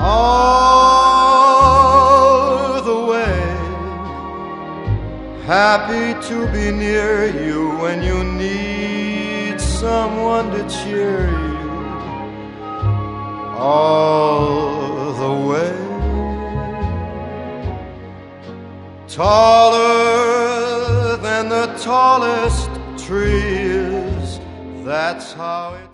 all the way. Happy to be near you when you need someone to cheer you, all the way. Taller than the tallest trees, that's how it